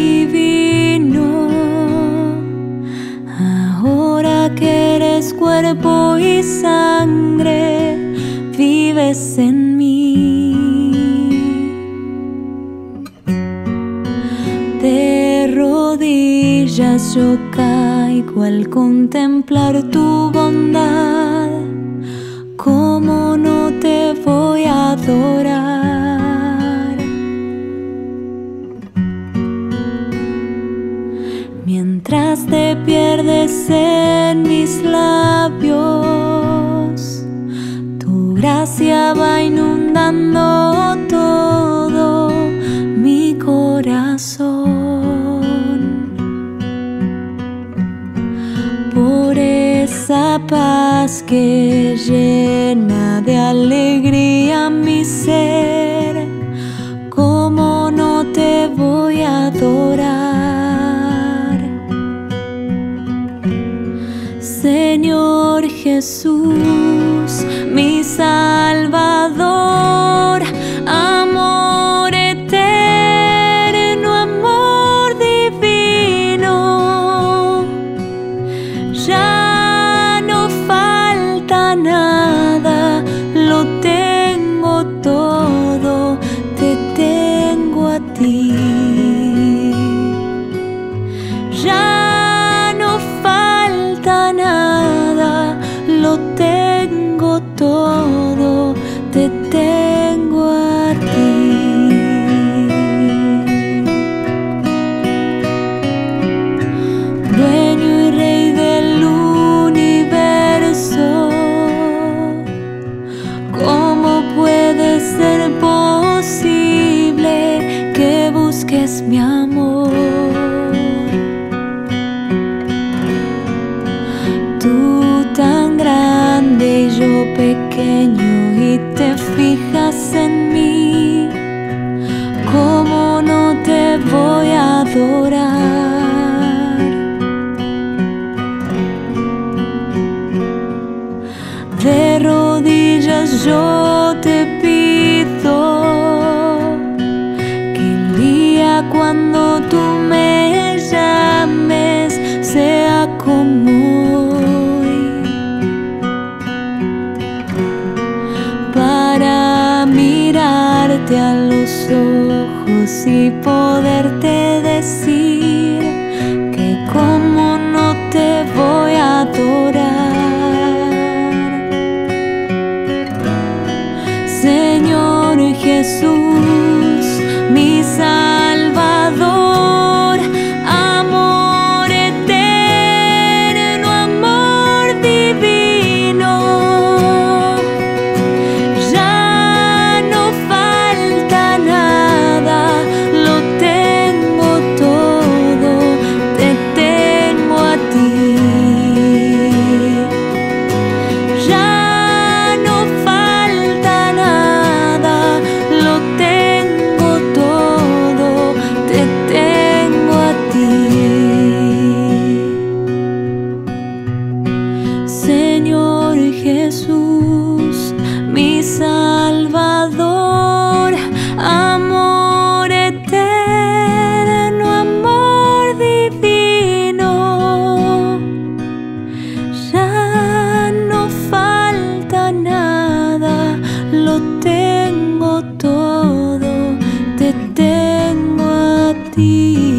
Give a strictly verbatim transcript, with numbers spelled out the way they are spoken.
divino, ahora que eres cuerpo y sangre, vives en mí. De rodillas yo caigo al contemplar tu bondad. ¿Cómo no te voy a adorar? Mientras te pierdes en mis labios, tu gracia va inundando todo mi corazón. Por esa paz que llena de alegría mi ser, ¿cómo no te voy a adorar? Señor Jesús, mi Salvador, amor eterno, amor divino, ya no falta nada, lo tengo todo, te tengo a ti. Ya no falta nada, lo tengo todo, te tengo a ti. Dueño y Rey del universo, ¿cómo puede ser posible que busques mi amor? Tú tan grande y yo pequeño, y te fijas en mí, ¿cómo no te voy a adorar? De rodillas yo te pido que el día cuando tú me llames sea como hoy, para mirarte a los ojos y poderte decir que como no te voy a adorar. Señor Jesús, mi Salvador, amor eterno, amor divino, ya no falta nada, lo tengo todo, te tengo a ti. Ya no falta nada, lo tengo todo, te tengo a ti. Señor Jesús, mi Salvador, amor eterno, amor divino, ya no falta nada, lo tengo todo, te tengo a ti.